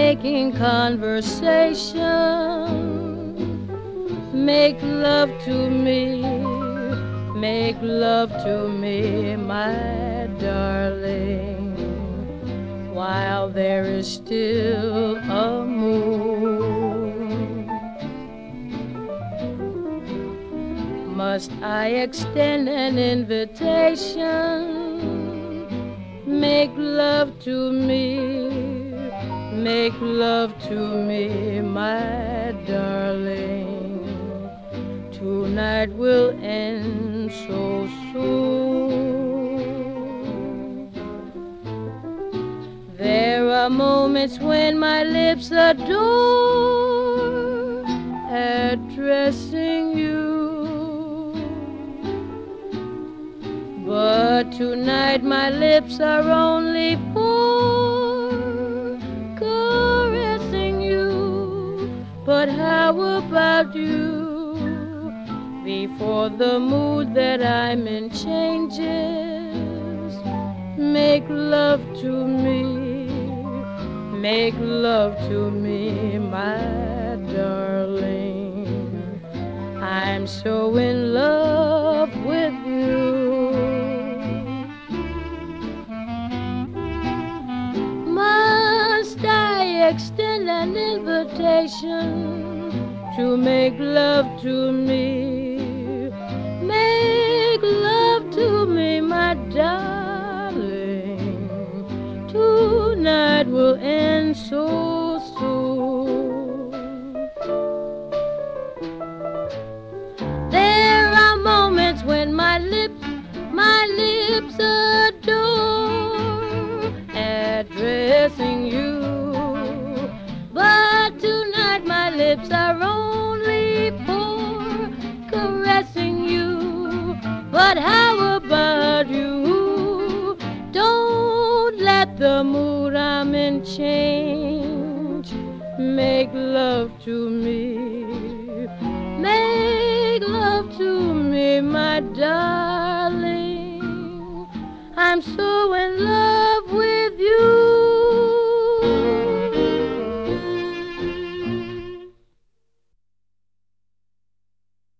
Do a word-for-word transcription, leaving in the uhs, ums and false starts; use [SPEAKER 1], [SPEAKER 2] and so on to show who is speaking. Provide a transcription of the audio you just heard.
[SPEAKER 1] making conversation. Make love to me, make love to me, my darling, while there is still a moon. Must I extend an invitation? Make love to me, make love to me, my darling. Tonight will end so soon. There are moments when my lips adore addressing you, but tonight my lips are only for caressing you. But how about you? Before the mood that I'm in changes, make love to me, make love to me, my darling. I'm so in love with you. Must I extend an invitation to make love to me? Make love to me, my darling. Tonight will end so soon. There are moments when my lips, my lips adore addressing you, but tonight my lips are only for caressing you. But how about you? Don't let the mood I'm in change. Make love to me, make love to me, my darling. I'm so in love with you.